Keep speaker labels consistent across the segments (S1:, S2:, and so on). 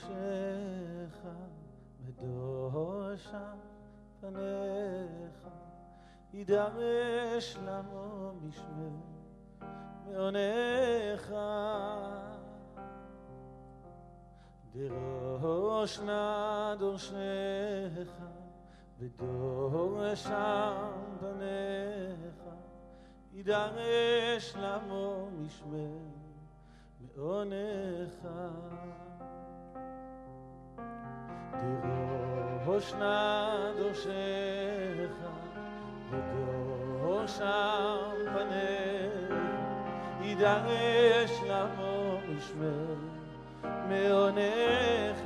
S1: דורשך בדורשם פניך יידרש למו משמר מעונך דרוש נא דורשך בדורשם פניך יידרש למו משמר מעונך דרוש נא דורשך בדורשם פניך יידרש למו משמר מעונך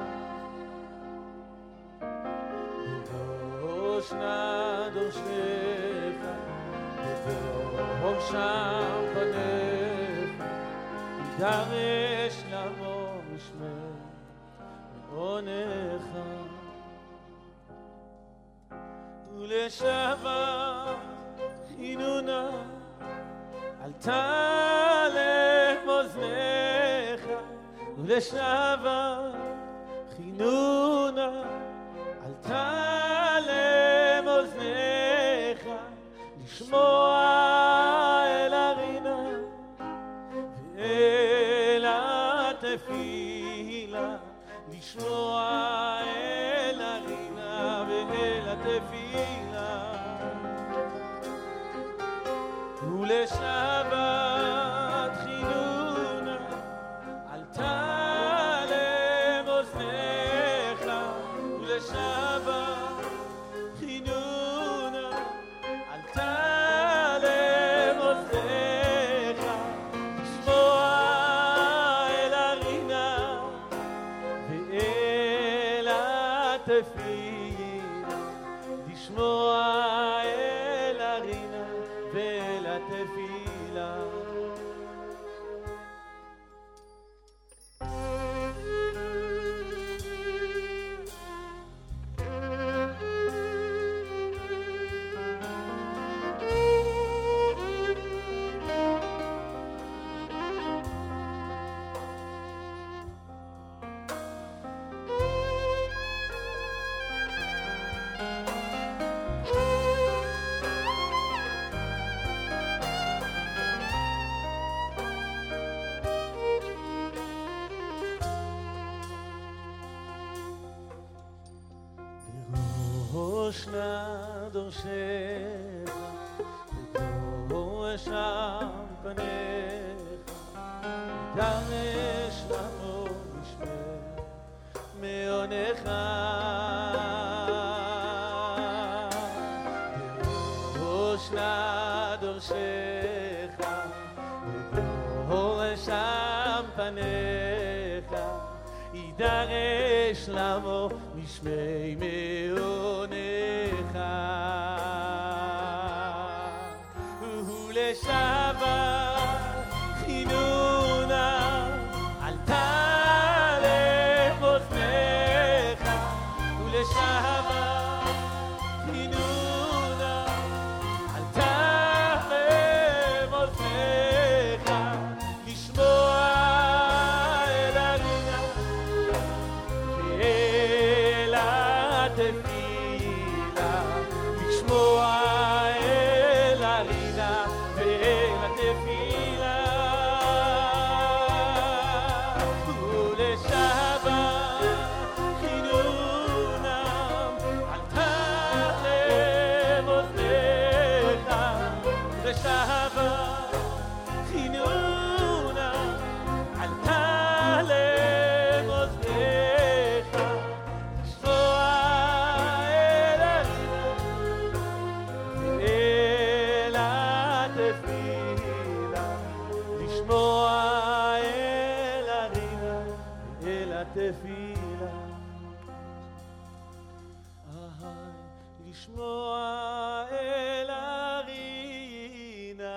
S1: דרוש נא דורשך בדורשם פניך יידרש למו משמר מעונך ולשבה חינונה אל תעלם אוזניך ולשבה חינונה אל תעלם אוזניך לשמוע אל הרינה ואל התפילה לשמוע אל הרינה ואל התפילה ולשבת חינונה אל תעלם אוזניך ולשבת חינונה אל תעלם אוזניך לשמוע אל הרינה ואל התפילה לשמוע אל הרינה ואל התפילה דרוש נא דורשך בדורשם פניך יידרש למו משמר מעונך דרוש נא דורשך בדורשם פניך יידרש למו משמי מעונך ולשבת חינונה אל תעלם אוזניך ולשבת חינונה אל תעלם אוזניך לשמוע אל הרינה ואל התפילה לשמוע אל הרינה ואל התפילה ולשבת חינונה אל תעלם אוזניך ולשבת חינונה אל תעלם אוזניך לשמוע אל הרינה ואל התפילה לשמוע אל הרינה ואל התפילה לשמוע אל הרינה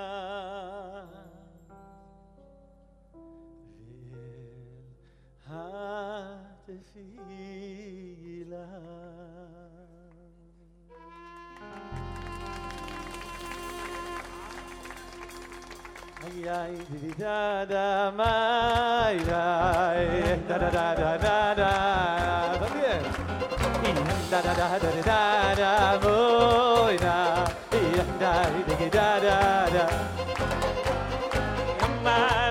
S1: ואל התפילה da da mai da da da da da da también da da da da da da muy da da da da da